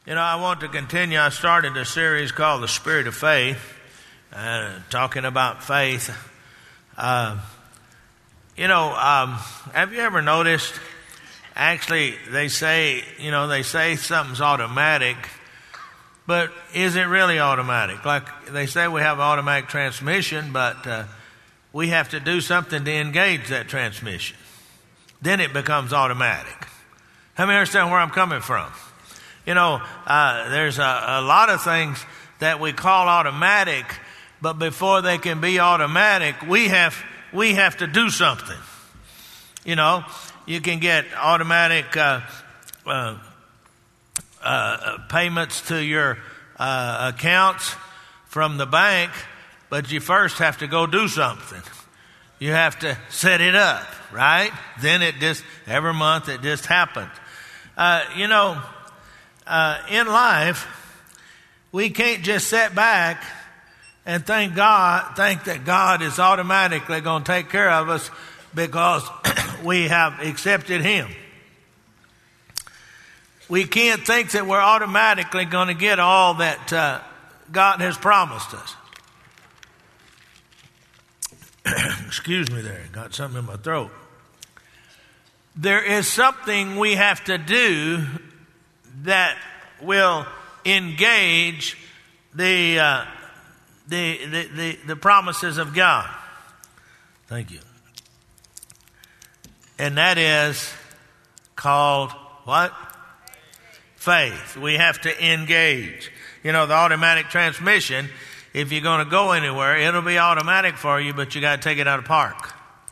I want to continue. I started a series called The Spirit of Faith, talking about faith. Have you ever noticed, actually, they say something's automatic, but is it really automatic? Like they say we have automatic transmission, but we have to do something to engage that transmission. Then it becomes automatic. How many understand where I'm coming from? There's a lot of things that we call automatic, but before they can be automatic, we have to do something. You can get automatic payments to your accounts from the bank, but you first have to go do something. You have to set it up, right? Then every month it just happens. In life, we can't just sit back and think that God is automatically going to take care of us because we have accepted Him. We can't think that we're automatically going to get all that God has promised us. Excuse me there, got something in my throat. There is something we have to do that will engage the promises of God. Thank you. And that is called what? Faith. We have to engage. The automatic transmission, if you're going to go anywhere, it'll be automatic for you, but you got to take it out of park.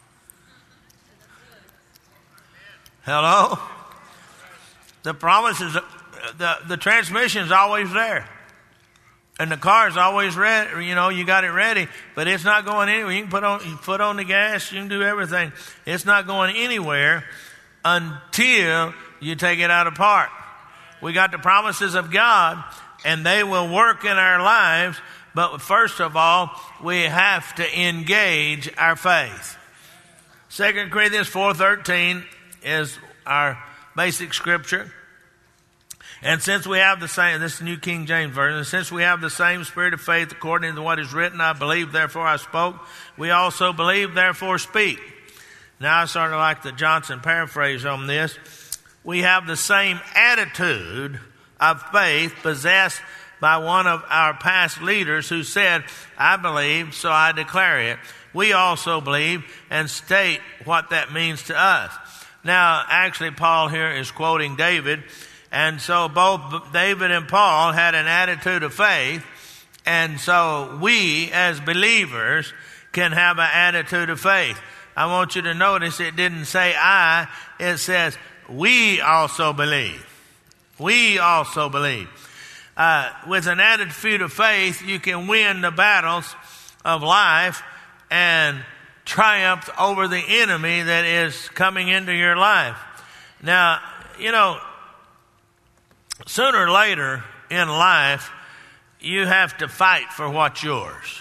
Hello? The promises, the transmission's always there. And the car's always ready. You got it ready, but it's not going anywhere. You can put on the gas, you can do everything. It's not going anywhere until you take it out of park. We got the promises of God, and they will work in our lives, but first of all, we have to engage our faith. 2 Corinthians 4:13 is our basic scripture. And since we have the same, this is New King James Version, since we have the same spirit of faith according to what is written, I believe, therefore I spoke. We also believe, therefore speak. Now I sort of like the Johnson paraphrase on this. We have the same attitude of faith possessed by one of our past leaders who said, I believe, so I declare it. We also believe and state what that means to us. Now, actually, Paul here is quoting David. And so both David and Paul had an attitude of faith. And so we, as believers, can have an attitude of faith. I want you to notice it didn't say I, it says we also believe. We also believe. With an attitude of faith, you can win the battles of life and triumph over the enemy that is coming into your life. Now, sooner or later in life, you have to fight for what's yours.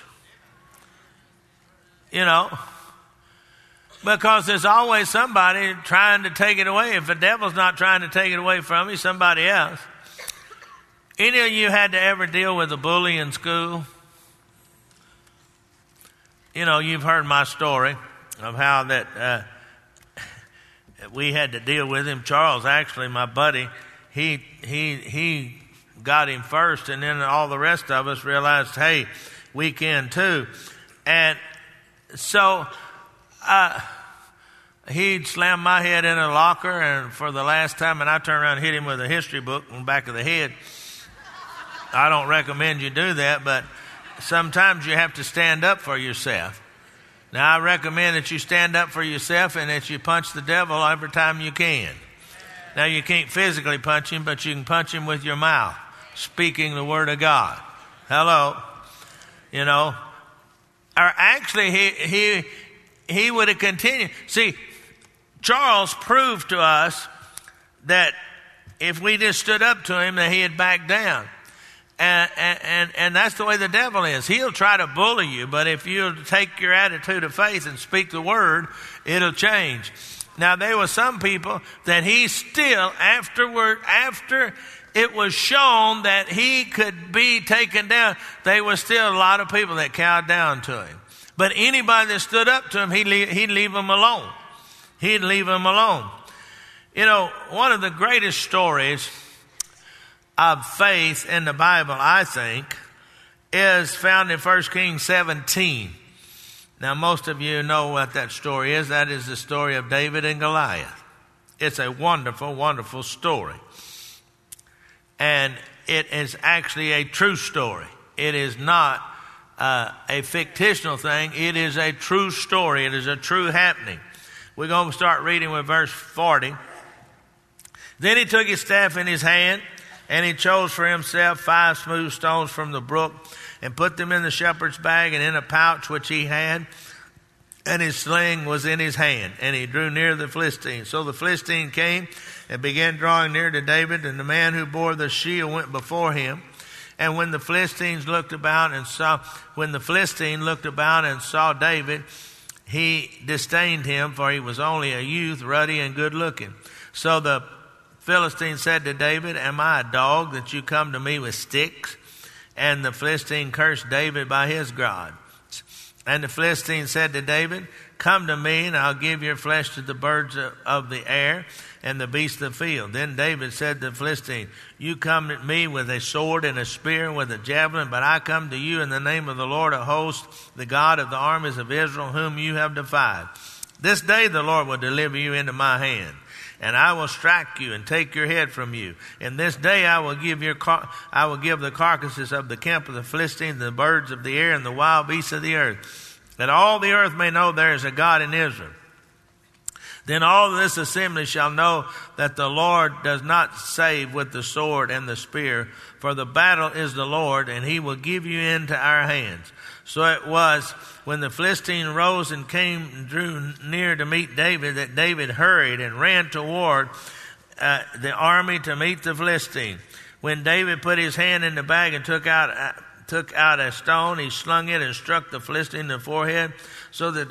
Because there's always somebody trying to take it away. If the devil's not trying to take it away from you, somebody else. Any of you had to ever deal with a bully in school? You've heard my story of how that we had to deal with him. Charles, actually, my buddy, he got him first, and then all the rest of us realized, hey, we can too. And so he'd slam my head in a locker, and for the last time, and I turned around and hit him with a history book on the back of the head. I don't recommend you do that, but sometimes you have to stand up for yourself. Now, I recommend that you stand up for yourself and that you punch the devil every time you can. Now, you can't physically punch him, but you can punch him with your mouth, speaking the word of God. Hello. Or actually, he would have continued. See, Charles proved to us that if we just stood up to him, that he had backed down. And that's the way the devil is. He'll try to bully you, but if you'll take your attitude of faith and speak the word, it'll change. Now, there were some people that he still, after it was shown that he could be taken down, there was still a lot of people that cowed down to him. But anybody that stood up to him, he'd leave them alone. He'd leave them alone. You know, one of the greatest stories of faith in the Bible, I think, is found in 1 Kings 17. Now, most of you know what that story is. That is the story of David and Goliath. It's a wonderful, wonderful story. And it is actually a true story. It is not a fictional thing. It is a true story. It is a true happening. We're going to start reading with verse 40. Then he took his staff in his hand, and he chose for himself 5 smooth stones from the brook, and put them in the shepherd's bag and in a pouch which he had, and his sling was in his hand. And he drew near the Philistine. So the Philistine came and began drawing near to David, and the man who bore the shield went before him. And when the Philistine looked about and saw David, he disdained him, for he was only a youth, ruddy and good looking. So the Philistine said to David, "Am I a dog that you come to me with sticks?" And the Philistine cursed David by his God. And the Philistine said to David, "Come to me, and I'll give your flesh to the birds of the air and the beasts of the field." Then David said to the Philistine, "You come to me with a sword and a spear and with a javelin, but I come to you in the name of the Lord of hosts, the God of the armies of Israel, whom you have defied. This day the Lord will deliver you into my hand, and I will strike you and take your head from you. And this day I will give the carcasses of the camp of the Philistines, the birds of the air, and the wild beasts of the earth, that all the earth may know there is a God in Israel. Then all this assembly shall know that the Lord does not save with the sword and the spear, for the battle is the Lord, and he will give you into our hands." So it was when the Philistine rose and drew near to meet David, that David hurried and ran toward the army to meet the Philistine. When David put his hand in the bag and took out a stone, he slung it and struck the Philistine in the forehead, so that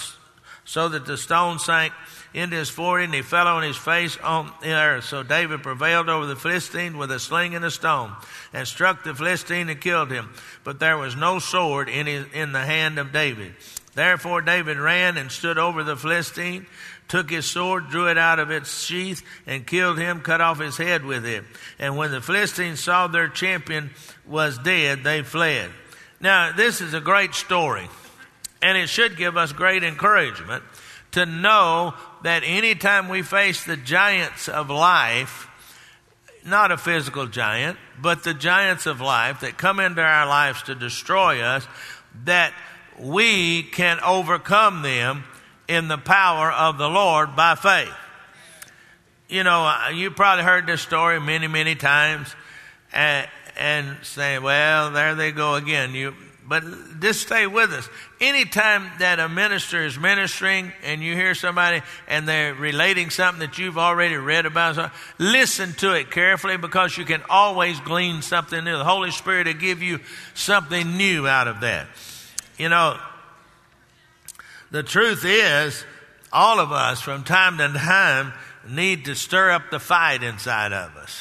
the stone sank into his forehead, and he fell on his face on the earth. So David prevailed over the Philistine with a sling and a stone, and struck the Philistine and killed him. But there was no sword in the hand of David. Therefore David ran and stood over the Philistine, took his sword, drew it out of its sheath, and killed him, cut off his head with it. And when the Philistines saw their champion was dead, they fled. Now, this is a great story, and it should give us great encouragement to know that anytime we face the giants of life, not a physical giant, but the giants of life that come into our lives to destroy us, that we can overcome them in the power of the Lord by faith. You know, you probably heard this story many, many times and say, "Well, there they go again." But just stay with us. Anytime that a minister is ministering and you hear somebody and they're relating something that you've already read about, listen to it carefully, because you can always glean something new. The Holy Spirit will give you something new out of that. You know, the truth is, all of us from time to time need to stir up the fight inside of us.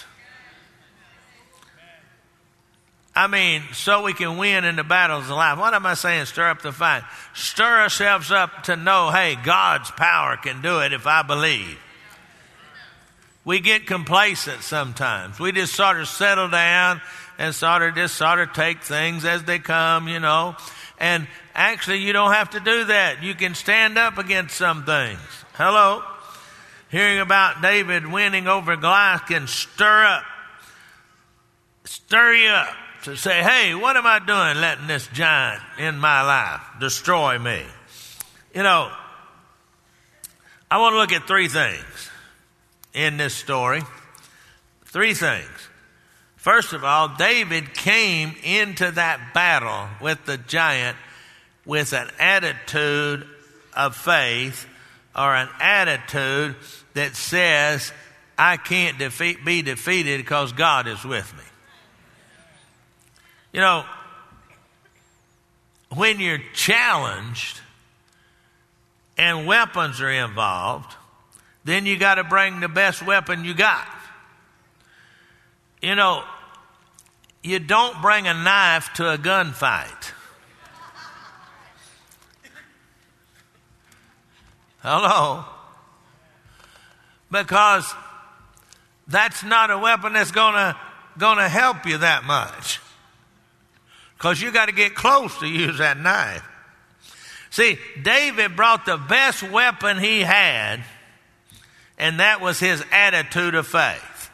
I mean, so we can win in the battles of life. What am I saying, stir up the fight? Stir ourselves up to know, hey, God's power can do it if I believe. We get complacent sometimes. We just sort of settle down and sort of take things as they come, you know. And actually, you don't have to do that. You can stand up against some things. Hello? Hearing about David winning over Goliath can stir you up. To say, hey, what am I doing letting this giant in my life destroy me? You know, I want to look at 3 things in this story. 3 things. First of all, David came into that battle with the giant with an attitude of faith, or an attitude that says, I can't be defeated because God is with me. You know, when you're challenged and weapons are involved then you got to bring the best weapon you got. You know, you don't bring a knife to a gunfight. Hello? Because that's not a weapon that's gonna help you that much. Because you got to get close to use that knife. See, David brought the best weapon he had, and that was his attitude of faith.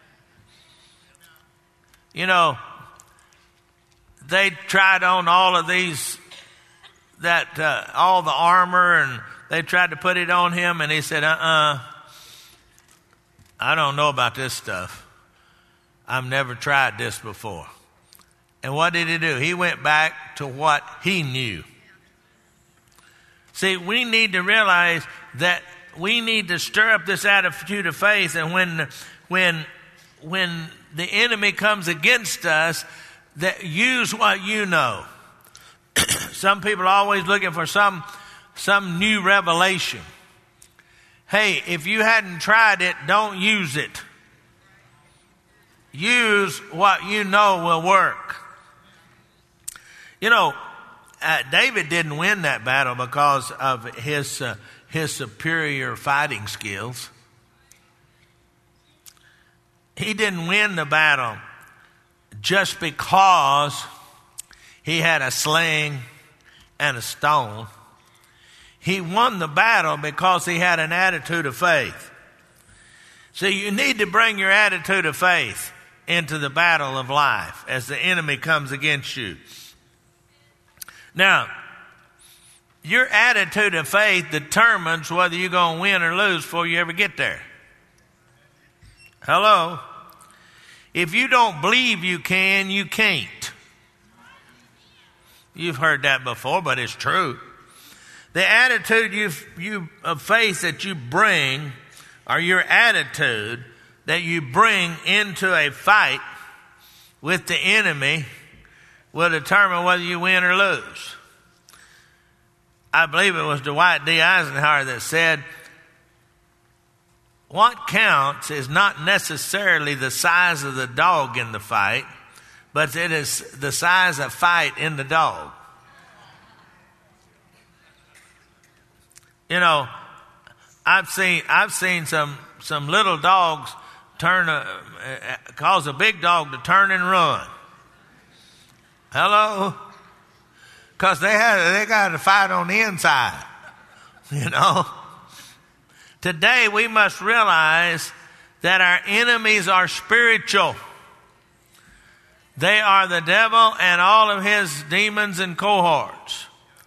You know, they tried on all of these, all the armor, and they tried to put it on him, and he said, I don't know about this stuff. I've never tried this before. And what did he do? He went back to what he knew. See, we need to realize that we need to stir up this attitude of faith, and when the enemy comes against us, that use what you know. Some people are always looking for some new revelation. Hey, if you hadn't tried it, don't use it. Use what you know will work. You know, David didn't win that battle because of his superior fighting skills. He didn't win the battle just because he had a sling and a stone. He won the battle because he had an attitude of faith. So you need to bring your attitude of faith into the battle of life as the enemy comes against you. Now, your attitude of faith determines whether you're going to win or lose before you ever get there. Hello? If you don't believe you can, you can't. You've heard that before, but it's true. The attitude of faith that you bring, or your attitude that you bring into a fight with the enemy, will determine whether you win or lose. I believe it was Dwight D. Eisenhower that said, what counts is not necessarily the size of the dog in the fight, but it is the size of fight in the dog. You know, I've seen some little dogs cause a big dog to turn and run. Hello? Because they got to fight on the inside, you know. Today we must realize that our enemies are spiritual. They are the devil and all of his demons and cohorts.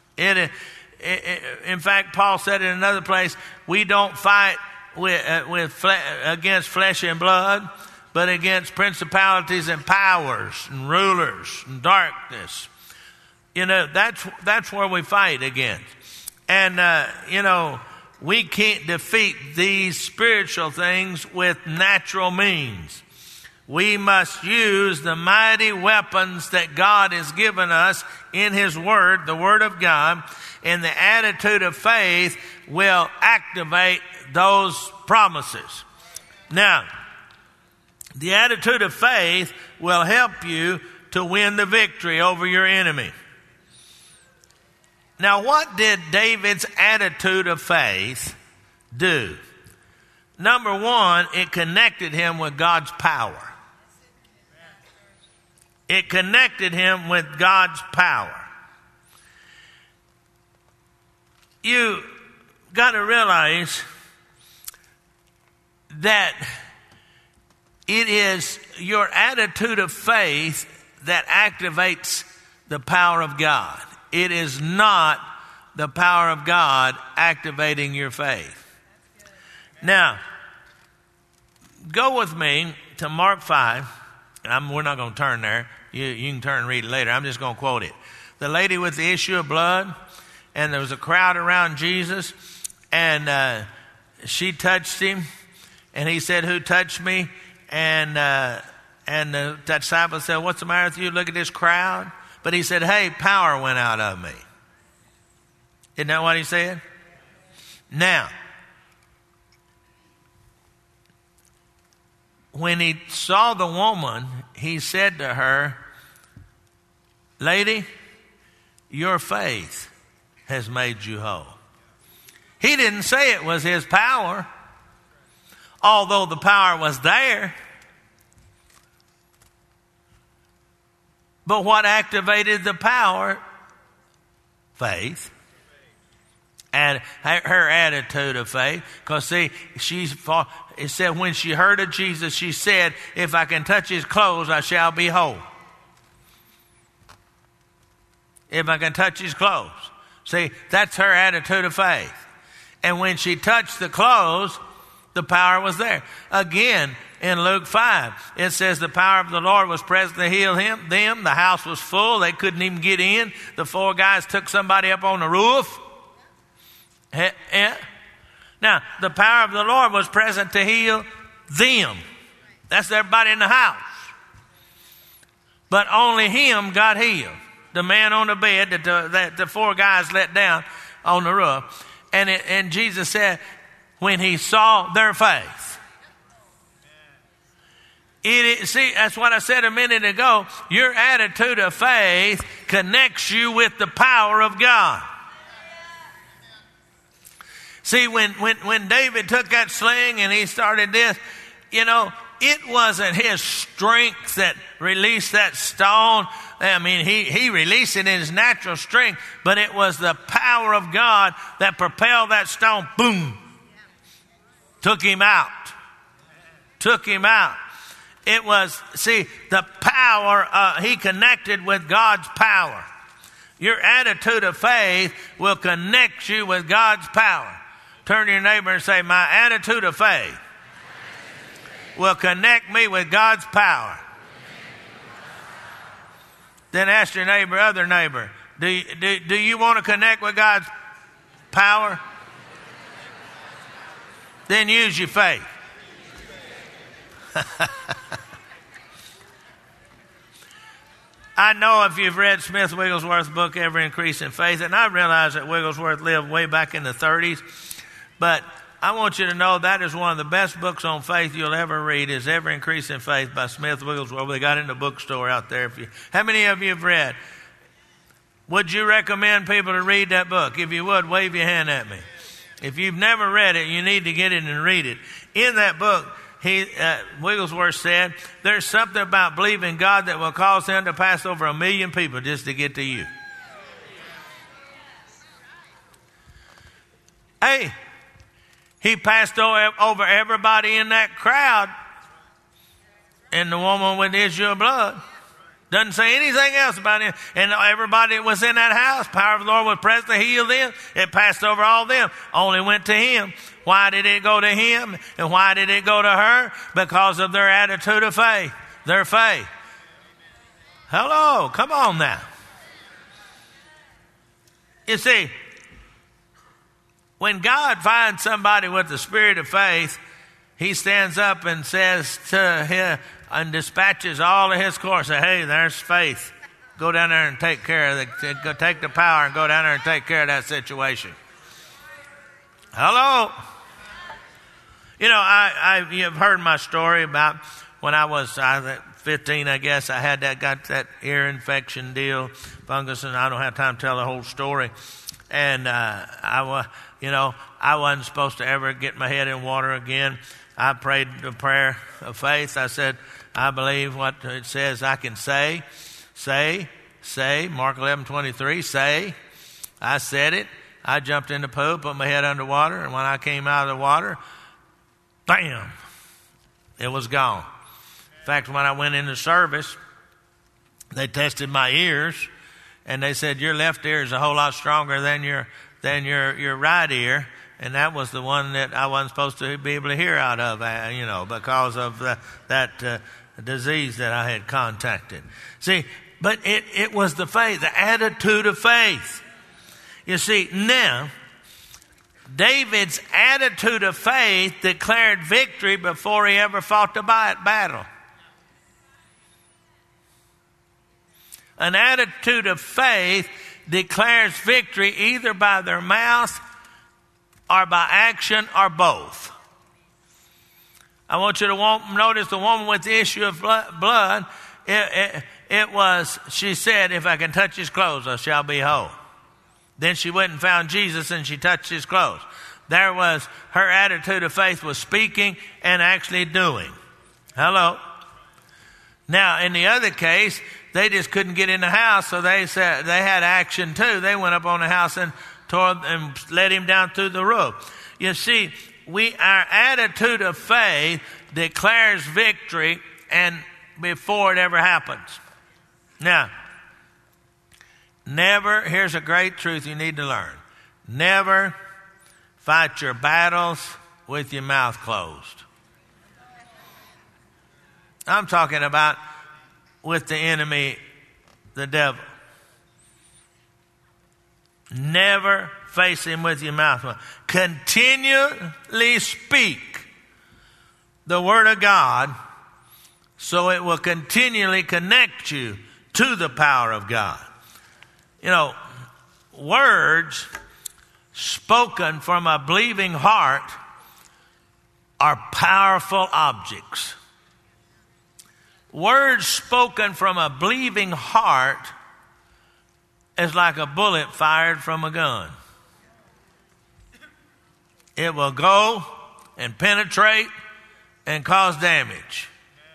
In fact, Paul said in another place, we don't fight against flesh and blood, but against principalities and powers and rulers and darkness. You know, that's where we fight against. And, you know, we can't defeat these spiritual things with natural means. We must use the mighty weapons that God has given us in His Word, the Word of God, and the attitude of faith will activate those promises. Now, the attitude of faith will help you to win the victory over your enemy. Now, what did David's attitude of faith do? Number one, it connected him with God's power. It connected him with God's power. You got to realize that it is your attitude of faith that activates the power of God. It is not the power of God activating your faith. Now, go with me to Mark 5. We're not going to turn there. You can turn and read it later. I'm just going to quote it. The lady with the issue of blood, and there was a crowd around Jesus, and she touched him, and he said, "Who touched me?" And the disciple said, "What's the matter with you? Look at this crowd." But he said, "Hey, power went out of me." Isn't that what he said? Now, when he saw the woman, he said to her, "Lady, your faith has made you whole." He didn't say it was his power, although the power was there. But what activated the power? Faith. And her attitude of faith. Because see, it said when she heard of Jesus, she said, "If I can touch his clothes, I shall be whole." If I can touch his clothes. See, that's her attitude of faith. And when she touched the clothes, the power was there. Again, in Luke 5, it says the power of the Lord was present to heal them. The house was full. They couldn't even get in. The 4 guys took somebody up on the roof. Now, the power of the Lord was present to heal them. That's everybody in the house. But only him got healed. The man on the bed that the 4 guys let down on the roof. And Jesus said, when he saw their faith. See, that's what I said a minute ago. Your attitude of faith connects you with the power of God. See, when David took that sling and he started this, it wasn't his strength that released that stone. I mean, he released it in his natural strength, but it was the power of God that propelled that stone. Boom. Took him out. It was, see, the power, he connected with God's power. Your attitude of faith will connect you with God's power. Turn to your neighbor and say, my attitude of faith will connect me with God's power. Then ask your other neighbor, do you want to connect with God's power? Then use your faith. I know if you've read Smith Wigglesworth's book, Every Increase in Faith, and I realize that Wigglesworth lived way back in the 30s, but I want you to know that is one of the best books on faith you'll ever read is Every Increase in Faith by Smith Wigglesworth. They got it in the bookstore out there. How many of you have read? Would you recommend people to read that book? If you would, wave your hand at me. If you've never read it, you need to get it and read it. In that book, Wigglesworth said, there's something about believing God that will cause him to pass over 1 million people just to get to you. Hey, he passed over everybody in that crowd, and the woman with the issue of blood. Doesn't say anything else about it. And everybody that was in that house, power of the Lord was present to heal them. It passed over all them. Only went to him. Why did it go to him? And why did it go to her? Because of their attitude of faith. Their faith. Hello, come on now. You see, when God finds somebody with the spirit of faith, he stands up and says to him, and dispatches all of his course. Say, hey, there's faith. Go down there and take care of go take the power and go down there and take care of that situation. Hello. You've heard my story about when I was 15, I guess. I had got that ear infection deal, fungus, and I don't have time to tell the whole story. And I wasn't supposed to ever get my head in water again. I prayed the prayer of faith. I said, I believe what it says I can say, Mark 11:23, say. I said it. I jumped in the pool, put my head underwater, and when I came out of the water, bam, it was gone. In fact, when I went into service, they tested my ears, and they said, your left ear is a whole lot stronger than your right ear. And that was the one that I wasn't supposed to be able to hear out of, because of that disease that I had contacted. See, but it was the faith, the attitude of faith. You see, now, David's attitude of faith declared victory before he ever fought the battle. An attitude of faith declares victory either by their mouth or by action or both. I want you to notice the woman with the issue of blood. She said, if I can touch his clothes, I shall be whole. Then she went and found Jesus and she touched his clothes. There was, her attitude of faith was speaking and actually doing. Hello. Now, in the other case, they just couldn't get in the house, so they said they had action too. They went up on the house and let him down through the roof. You see, our attitude of faith declares victory and before it ever happens. Now, here's a great truth you need to learn. Never fight your battles with your mouth closed. I'm talking about with the enemy, the devil. Never face him with your mouth closed. Continually speak the word of God so it will continually connect you to the power of God. You know, words spoken from a believing heart are powerful objects. Words spoken from a believing heart is like a bullet fired from a gun. It will go and penetrate and cause damage.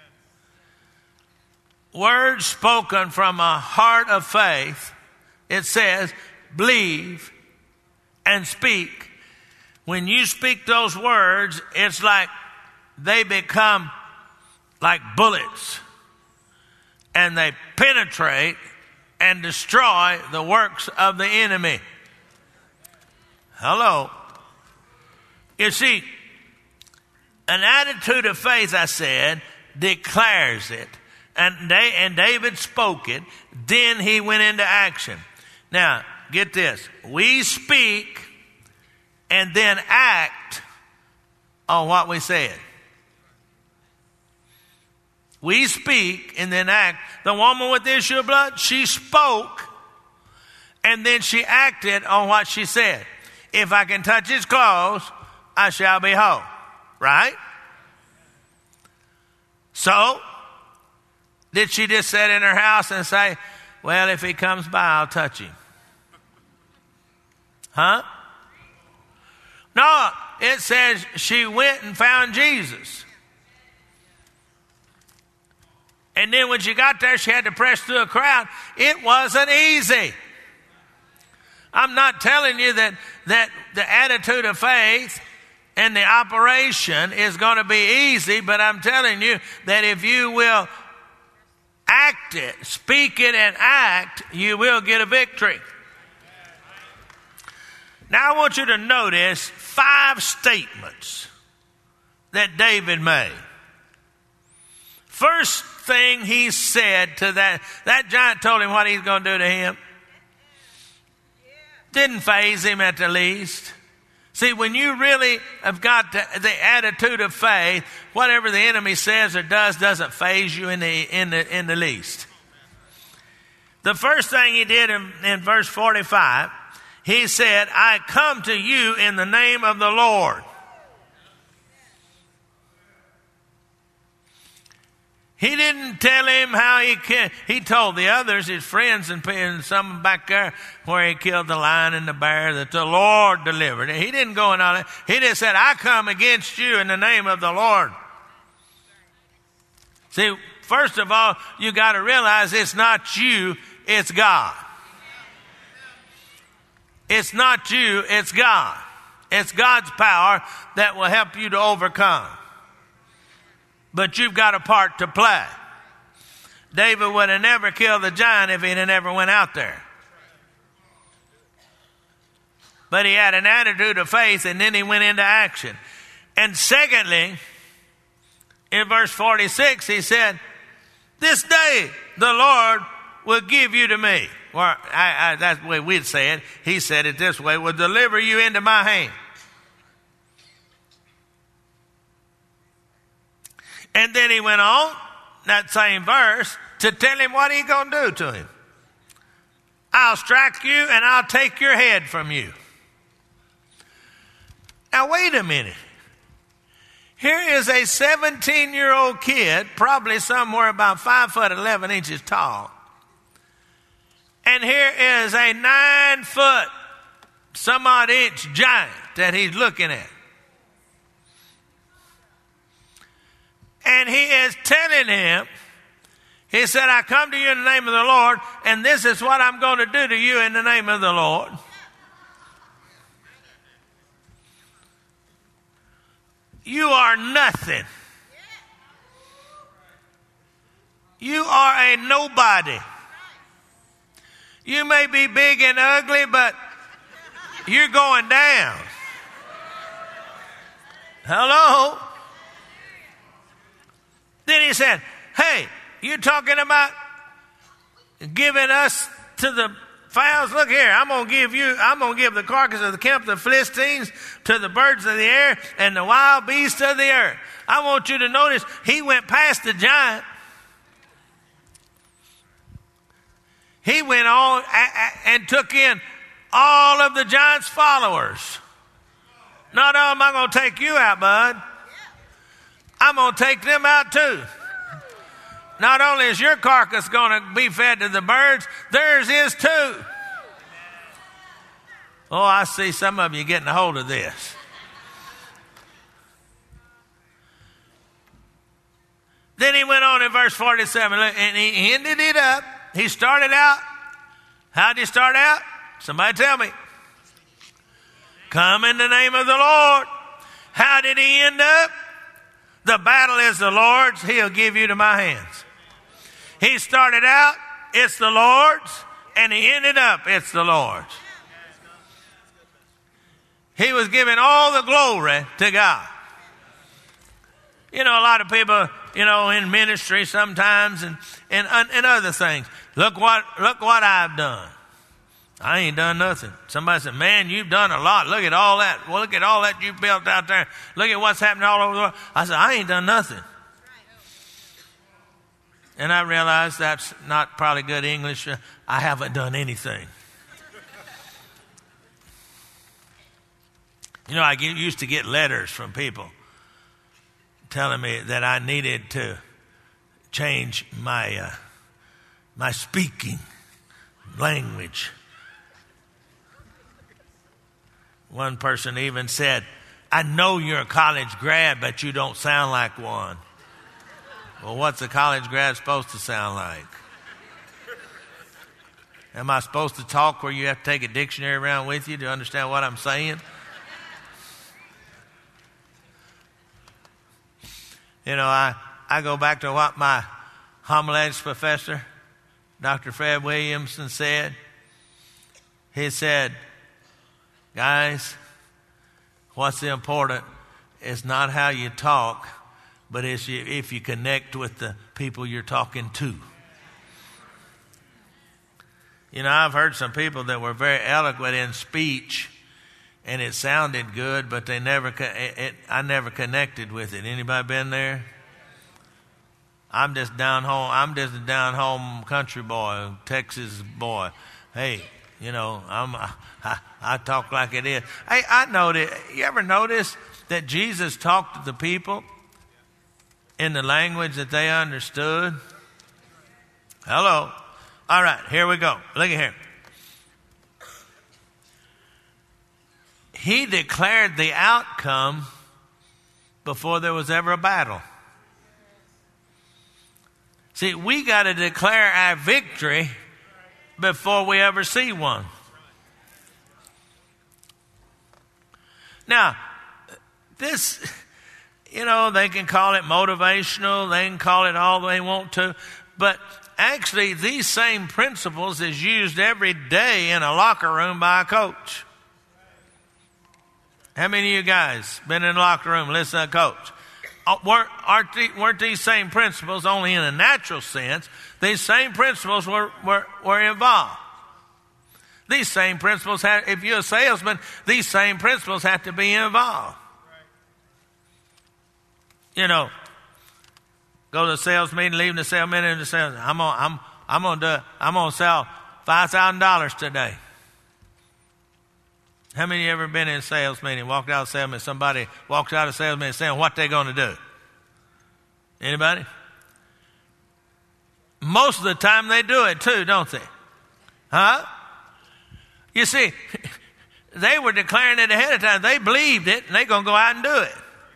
Words spoken from a heart of faith, it says, believe and speak. When you speak those words, it's like they become like bullets. And they penetrate and destroy the works of the enemy. Hello. You see, an attitude of faith, I said, declares it. And David spoke it. Then he went into action. Now, get this. We speak and then act on what we said. We speak and then act. The woman with the issue of blood, she spoke and then she acted on what she said. If I can touch his clothes, I shall be whole. Right? So, did she just sit in her house and say, well, if he comes by, I'll touch him? Huh? No, it says she went and found Jesus. And then when she got there, she had to press through a crowd. It wasn't easy. I'm not telling you that the attitude of faith and the operation is going to be easy, but I'm telling you that if you will act it, speak it and act, you will get a victory. Now I want you to notice 5 statements that David made. First thing he said to that giant told him what he's going to do to him. Didn't faze him at the least. See, when you really have got the attitude of faith, whatever the enemy says or does doesn't faze you in the least. The first thing he did in verse 45, he said, I come to you in the name of the Lord. He didn't tell him how he can. He told the others, his friends, and some back there where he killed the lion and the bear, that the Lord delivered. He didn't go in on it. He just said, I come against you in the name of the Lord. See, first of all, you got to realize it's not you, it's God. It's not you, it's God. It's God's power that will help you to overcome. But you've got a part to play. David would have never killed the giant if he'd have never went out there. But he had an attitude of faith and then he went into action. And secondly, in verse 46, he said, this day the Lord will give you to me. Well, that's the way we'd say it. He said it this way, will deliver you into my hand. And then he went on, that same verse, to tell him what he's going to do to him. I'll strike you and I'll take your head from you. Now wait a minute. Here is a 17-year-old kid, probably somewhere about 5 foot 11 inches tall. And here is a 9 foot some odd inch giant that he's looking at. And he is telling him, he said, I come to you in the name of the Lord, and this is what I'm going to do to you in the name of the Lord. You are nothing. You are a nobody. You may be big and ugly, but you're going down. Hello? Then he said, hey, you talking about giving us to the fowls? Look here, I'm going to give the carcass of the camp, the Philistines, to the birds of the air and the wild beasts of the earth. I want you to notice he went past the giant. He went on and took in all of the giant's followers. Not only am I going to take you out, bud, I'm going to take them out too. Not only is your carcass going to be fed to the birds, theirs is too. Oh, I see some of you getting a hold of this. Then he went on in verse 47, and he ended it up. He started out. How did he start out? Somebody tell me. Come in the name of the Lord. How did he end up? The battle is the Lord's. He'll give you to my hands. He started out, it's the Lord's, and he ended up, it's the Lord's. He was giving all the glory to God. You know, a lot of people, in ministry sometimes and other things. Look what I've done. I ain't done nothing. Somebody said, man, you've done a lot. Look at all that. Well, look at all that you built out there. Look at what's happening all over the world. I said, I ain't done nothing. And I realized that's not probably good English. I haven't done anything. I used to get letters from people telling me that I needed to change my speaking language. One person even said, I know you're a college grad, but you don't sound like one. Well, what's a college grad supposed to sound like? Am I supposed to talk where you have to take a dictionary around with you to understand what I'm saying? I go back to what my homiletics professor, Dr. Fred Williamson, said. He said, guys, what's important is not how you talk, but it's if you connect with the people you're talking to. I've heard some people that were very eloquent in speech, and it sounded good, but I never connected with it. Anybody been there? I'm just down home. I'm just a down home country boy, Texas boy. Hey, I talk like it is. Hey, I noticed. You ever notice that Jesus talked to the people in the language that they understood? Hello. All right, here we go. Look at here. He declared the outcome before there was ever a battle. See, we got to declare our victory before we ever see one. Now, this, they can call it motivational, they can call it all they want to, but actually these same principles is used every day in a locker room by a coach. How many of you guys been in the locker room listening to a coach? Weren't these same principles only in a natural sense? These same principles were involved. These same principles if you're a salesman, these same principles have to be involved. Go to a sales meeting, leaving the sales meeting, and say, I'm gonna sell $5,000 today. How many of you ever been in a sales meeting, walked out of a sales meeting, somebody walks out of a sales meeting saying what they're going to do? Anybody? Most of the time they do it too, don't they? Huh? You see, they were declaring it ahead of time. They believed it, and they're going to go out and do it.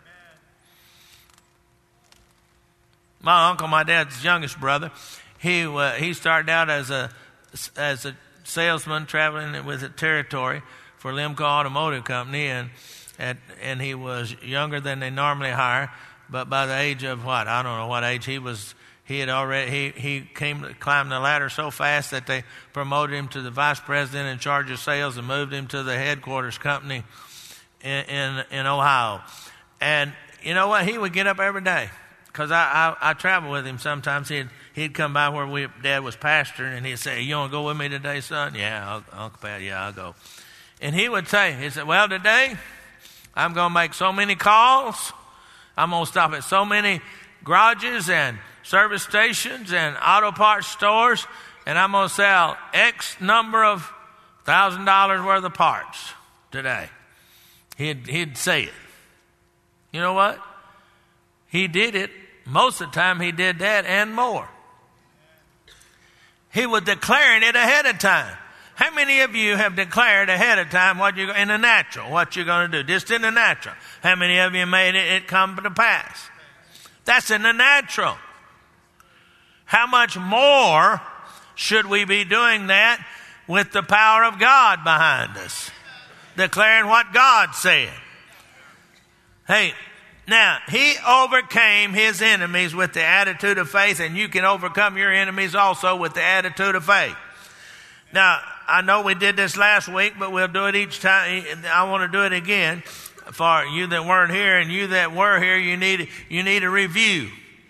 My uncle, my dad's youngest brother, he started out as a salesman traveling with a territory for Limco Automotive Company, and he was younger than they normally hire. But by the age of what? I don't know what age he was. He climbed the ladder so fast that they promoted him to the vice president in charge of sales and moved him to the headquarters company in Ohio. And you know what? He would get up every day, because I travel with him sometimes. He'd come by where Dad was pastoring, and he'd say, "You want to go with me today, son?" "Yeah, Uncle Pat, yeah, I'll go." And he would say, he said, "Well, today I'm going to make so many calls. I'm going to stop at so many garages and service stations and auto parts stores, and I'm going to sell X number of $1,000 worth of parts today." He'd say it. You know what? He did it. Most of the time he did that and more. He was declaring it ahead of time. How many of you have declared ahead of time in the natural, what you're going to do? Just in the natural. How many of you made it come to pass? That's in the natural. How much more should we be doing that with the power of God behind us? Declaring what God said. Hey, now, he overcame his enemies with the attitude of faith, and you can overcome your enemies also with the attitude of faith. Now, I know we did this last week, but we'll do it each time. I want to do it again. For you that weren't here and you that were here, you need a review.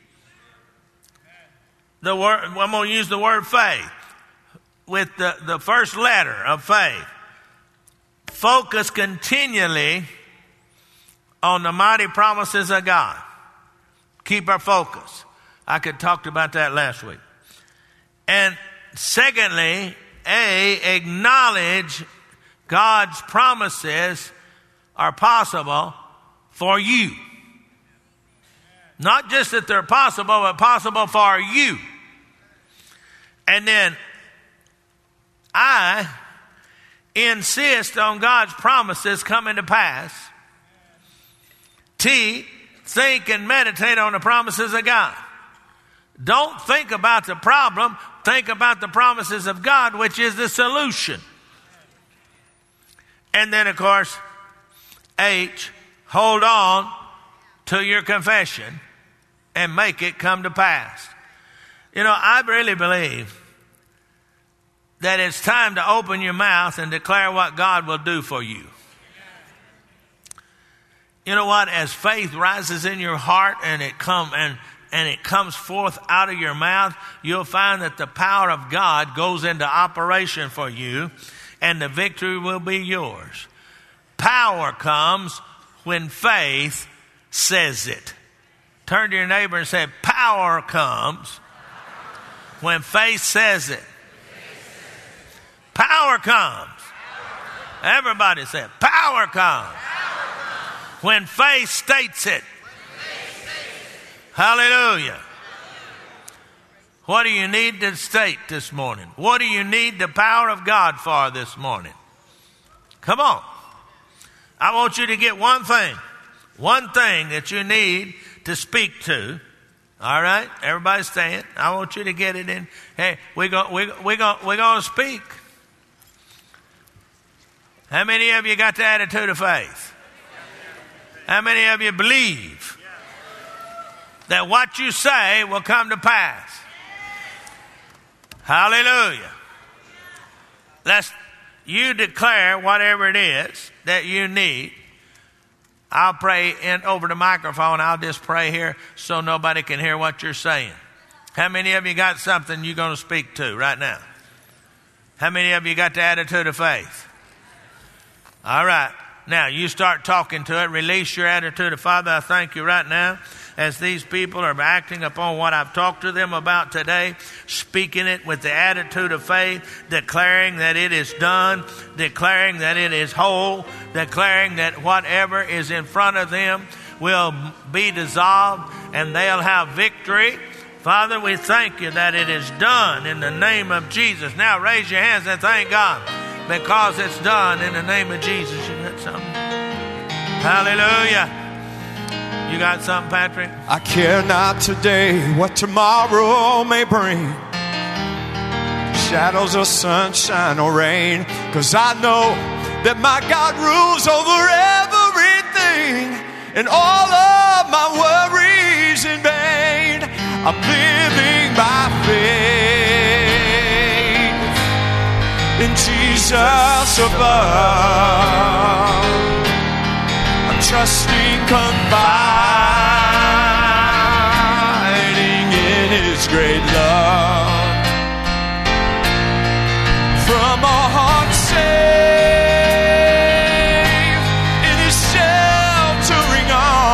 I'm going to use the word faith with the first letter of faith. Focus continually on the mighty promises of God. Keep our focus. I could talk about that last week. And secondly, acknowledge God's promises are possible for you. Not just that they're possible, but possible for you. And then I insist on God's promises coming to pass. Think and meditate on the promises of God. Don't think about the problem. Think about the promises of God, which is the solution. And then, of course, hold on to your confession and make it come to pass. You know, I really believe that it's time to open your mouth and declare what God will do for you. You know what? As faith rises in your heart and it comes forth out of your mouth, you'll find that the power of God goes into operation for you, and the victory will be yours. Power comes when faith says it. Turn to your neighbor and say, power comes when faith says it. Power comes. Everybody say, power comes when faith states it. Hallelujah. What do you need to state this morning? What do you need the power of God for this morning? Come on. I want you to get one thing that you need to speak to. All right? Everybody stand. I want you to get it in. Hey, we're going to speak. How many of you got the attitude of faith? How many of you believe that what you say will come to pass? Hallelujah. You declare whatever it is that you need. I'll pray over the microphone. I'll just pray here so nobody can hear what you're saying. How many of you got something you're going to speak to right now? How many of you got the attitude of faith? All right. Now, you start talking to it. Release your attitude of, Father, I thank you right now as these people are acting upon what I've talked to them about today, speaking it with the attitude of faith, declaring that it is done, declaring that it is whole, declaring that whatever is in front of them will be dissolved and they'll have victory. Father, we thank you that it is done in the name of Jesus. Now raise your hands and thank God because it's done in the name of Jesus. You got something? Hallelujah. You got something, Patrick? I care not today what tomorrow may bring, shadows or sunshine or rain, 'cause I know that my God rules over everything, and all of my worries in vain. I'm living by faith in Jesus above. I'm trusting, confiding in His great love. From a heart safe in His sheltering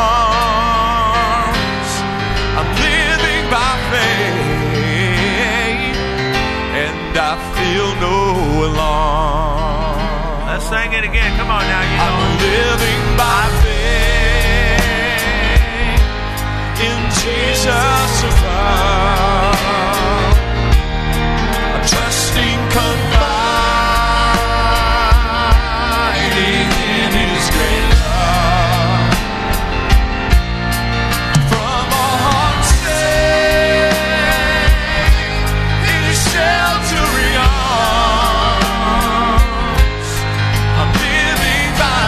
arms, I'm living by faith, and I feel no alarm. Let's sing it again. Come on now, you know. I'm living by faith in Jesus above. I'm trusting, confiding in His great love. From a heart safe in His sheltering arms, I'm living by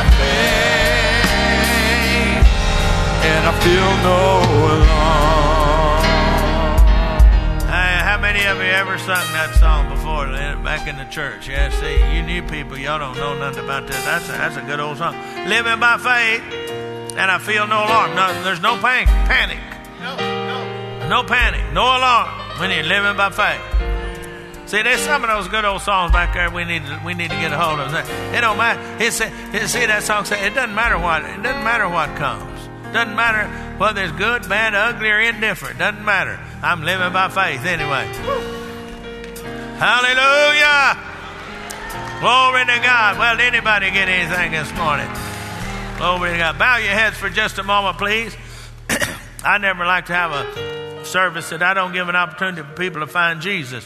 faith, and I feel no alarm. Hey, how many of you ever sung that song before back in the church? Yeah, see, you new people, y'all don't know nothing about this. That's a good old song. Living by faith, and I feel no alarm. No, there's no panic. No panic, no alarm when you're living by faith. See, there's some of those good old songs back there we need to get a hold of. It don't matter. See that song say it doesn't matter what comes. Doesn't matter whether it's good, bad, ugly, or indifferent. Doesn't matter. I'm living by faith anyway. Hallelujah. Glory to God. Well, did anybody get anything this morning? Glory to God. Bow your heads for just a moment, please. I never like to have a service that I don't give an opportunity for people to find Jesus.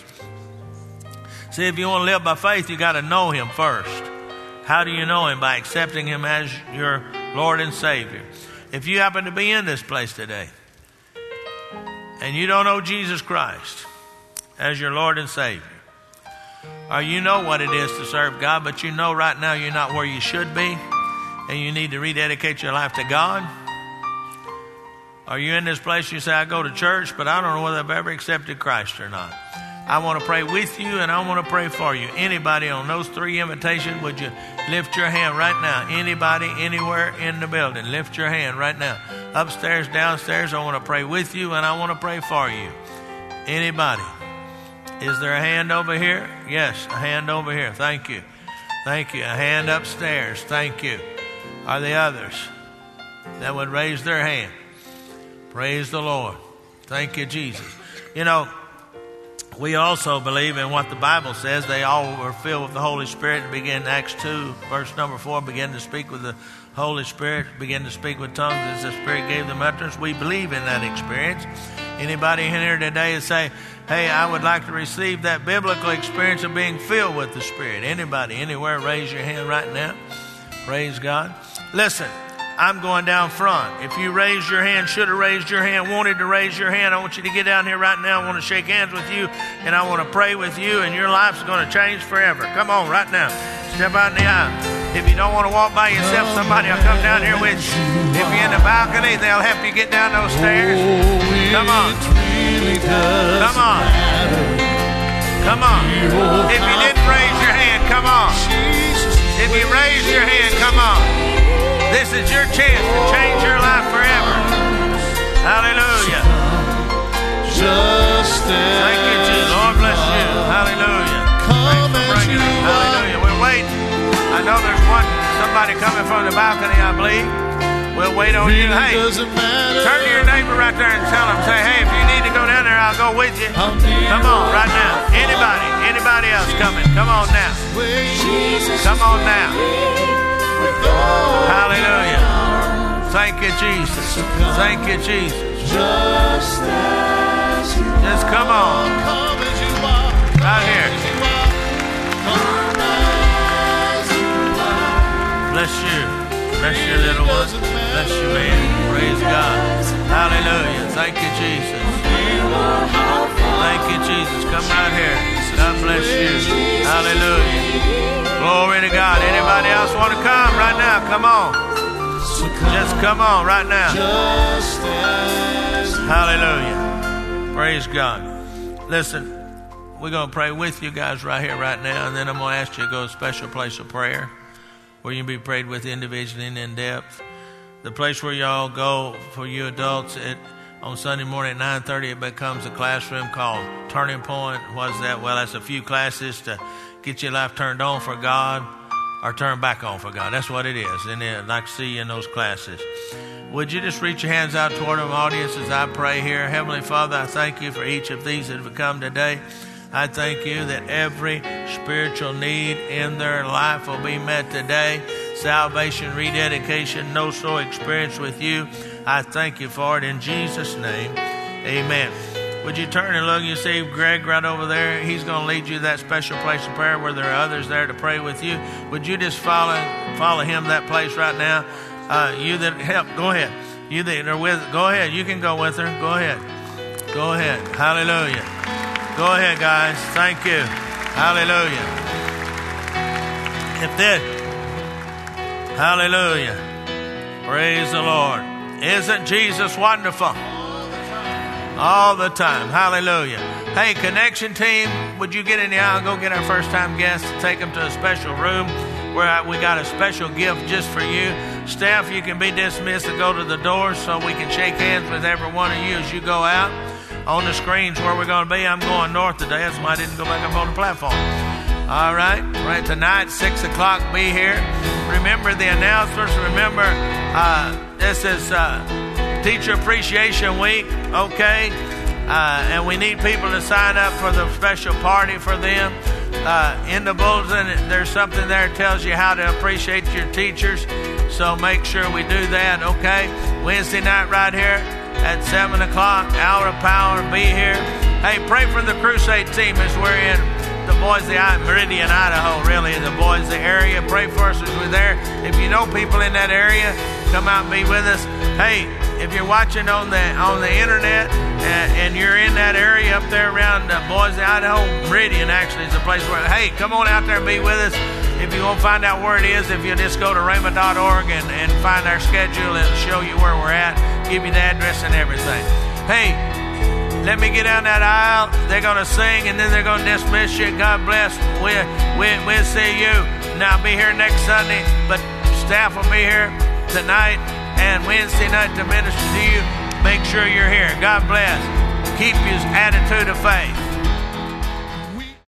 See, if you want to live by faith, you got to know Him first. How do you know Him? By accepting Him as your Lord and Savior. If you happen to be in this place today and you don't know Jesus Christ as your Lord and Savior, or you know what it is to serve God, but you know right now you're not where you should be and you need to rededicate your life to God, or you're in this place, you say, I go to church, but I don't know whether I've ever accepted Christ or not. I want to pray with you and I want to pray for you. Anybody on those three invitations, would you lift your hand right now? Anybody, anywhere in the building, lift your hand right now. Upstairs, downstairs, I want to pray with you and I want to pray for you. Anybody? Is there a hand over here? Yes, a hand over here. Thank you. Thank you. A hand upstairs. Thank you. Are there others that would raise their hand? Praise the Lord. Thank you, Jesus. You know, we also believe in what the Bible says. They all were filled with the Holy Spirit. Begin Acts 2, verse number 4, begin to speak with the Holy Spirit, begin to speak with tongues as the Spirit gave them utterance. We believe in that experience. Anybody in here today say, hey, I would like to receive that biblical experience of being filled with the Spirit? Anybody, anywhere, raise your hand right now. Praise God. Listen, I'm going down front. If you raised your hand, should have raised your hand, wanted to raise your hand, I want you to get down here right now. I want to shake hands with you, and I want to pray with you, and your life's going to change forever. Come on, right now. Step out in the aisle. If you don't want to walk by yourself, somebody will come down here with you. If you're in the balcony, they'll help you get down those stairs. Come on. Come on. Come on. If you didn't raise your hand, come on. If you raised your hand, come on. This is your chance to change your life forever. Hallelujah. Thank you, Jesus. Lord bless you. Hallelujah. Thanks for bringing it. Hallelujah. We're waiting. I know there's somebody coming from the balcony, I believe. We'll wait on you. Hey, turn to your neighbor right there and tell him, say, hey, if you need to go down there, I'll go with you. Come on, right now. Anybody else coming? Come on now. Come on now. Hallelujah. Thank you, Jesus. Thank you, Jesus. Just come on. Right here. Bless you. Bless you, little one. Bless you, man. Praise God. Hallelujah. Thank you, Jesus. Thank you, Jesus. Come right here. God bless you. Hallelujah. Glory to God. Anybody else want to come right now? Come on. Just come on right now. Hallelujah. Praise God. Listen, we're going to pray with you guys right here, right now, and then I'm going to ask you to go to a special place of prayer where you can be prayed with individually and in depth. The place where y'all go for you adults on Sunday morning at 9:30, it becomes a classroom called Turning Point. What's that? Well, that's a few classes to get your life turned on for God or turned back on for God. That's what it is. And I'd like to see you in those classes. Would you just reach your hands out toward the audience as I pray here? Heavenly Father, I thank you for each of these that have come today. I thank you that every spiritual need in their life will be met today. Salvation, rededication, no soul experience with you. I thank you for it in Jesus' name. Amen. Would you turn and look? You see Greg right over there. He's going to lead you to that special place of prayer where there are others there to pray with you. Would you just follow him that place right now? You that help, go ahead. You that are with, go ahead. You can go with her. Go ahead. Go ahead. Hallelujah. Go ahead, guys. Thank you. Hallelujah. If this, hallelujah. Praise the Lord. Isn't Jesus wonderful? All the time. Hallelujah. Hey, connection team, would you get in the aisle and go get our first time guests, take them to a special room where we got a special gift just for you. Staff, you can be dismissed to go to the doors so we can shake hands with every one of you as you go out. On the screens where we're going to be, I'm going north today. That's why I didn't go back up on the platform. All right. Right tonight, 6 o'clock, be here. Remember the announcements. Remember, this is Teacher Appreciation Week, okay? And we need people to sign up for the special party for them. In the bulletin, there's something there that tells you how to appreciate your teachers. So make sure we do that, okay? Wednesday night right here at 7 o'clock, Hour of Power, be here. Hey, pray for the crusade team as we're in the Boise, Meridian, Idaho, really, the Boise area. Pray for us as we're there. If you know people in that area, come out and be with us. Hey, if you're watching on the internet and you're in that area up there around Boise, Idaho, Meridian actually is the place where, hey, come on out there and be with us. If you want to find out where it is, if you just go to rhema.org and find our schedule, it'll show you where we're at, give you the address and everything. Hey, let me get down that aisle. They're going to sing and then they're going to dismiss you. God bless. We'll see you. Now, be here next Sunday, but staff will be here tonight and Wednesday night to minister to you. Make sure you're here. God bless. Keep your attitude of faith.